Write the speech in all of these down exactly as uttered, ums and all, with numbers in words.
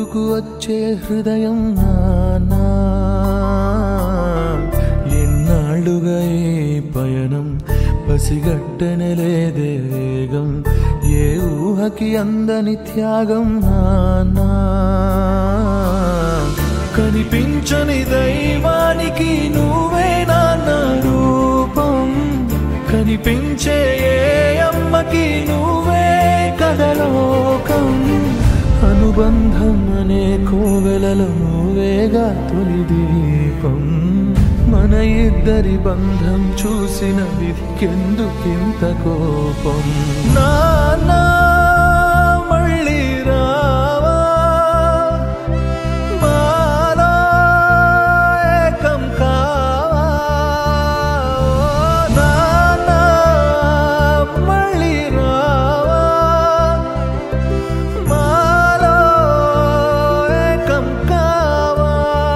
కొట్టుకు వచ్చే హృదయం నానా ఎన్నాళ్ళుగా ఈ పయనం పసిగట్టనలేదే వేగం ఏ ఊహకి అందని త్యాగం నానా కనిపించని దైవానికి నువ్వే నాన్న రూపం కనిపించే ఏ అమ్మకి నువ్వే కదలోకం అనుబంధం అనే కోవెలలో నువ్వేగా తొలి దీపం మన ఇద్దరి బంధం చూసిన వికెందుకింత కోపం నానా మళ్ళీ రావా మాలో ఏకం కావా నానా మళ్ళీ రావా మాలో ఏకం కావా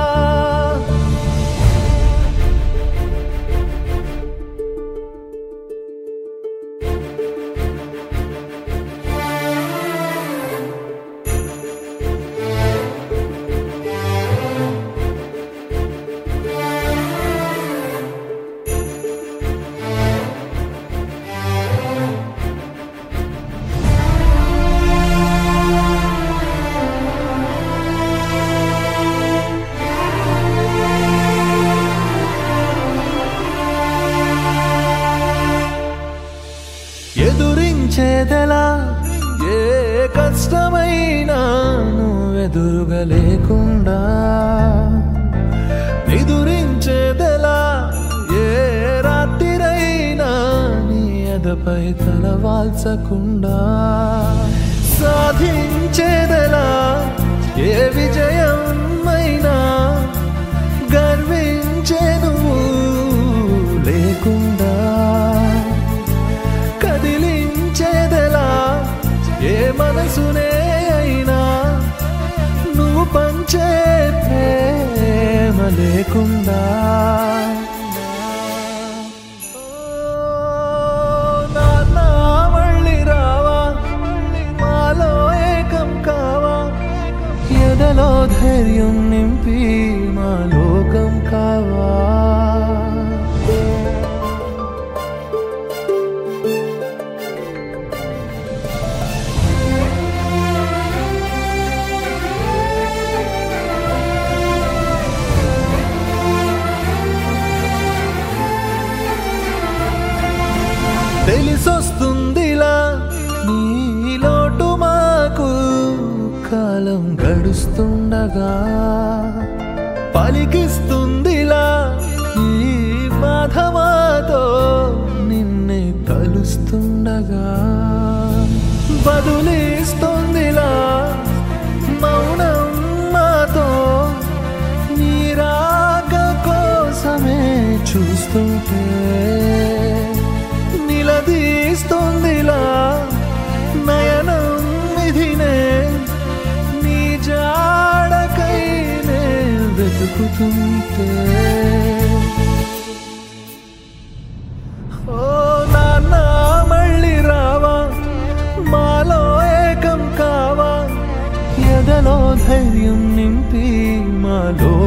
ఎదురించేదెలా ఏ కష్టమైనా నువ్వెదురుగా లేకుండా ఎదురించేదెలా ఏ రాత్రిరైనా నీ ఎదపై తల వాల్చకుండా సాధించేదెలా ఏ విజయమైనా గర్వించే నువ్వు లేకుండా కదిలించేదెలా ఏ మనసునే అయినా నువ్వు పంచే ప్రేమ లేకుండా నాన్నా మళ్ళీ రావా మాలో ఏకం కావా ఎదలో ధైర్యం నింపి మా లోకం కావా తెలిసొస్తుందిలా నీ లోటు మాకు కాలం గడుస్తుండగా పలికిస్తుందిలా ఈ బాధ మాతో నిన్నే కలుస్తుండగా బదులిస్తుందిలా మౌనం మాతో నీ రాక కోసమే చూస్తుంటే నిలదీస్తుందిలా నయనం విధినే నీ జాడకైనే వెతుకుతుంటే ఓ నాన్న మళ్ళీ రావా మాలో ఏకం కావా ఎదలో ధైర్యం నింపి మాలో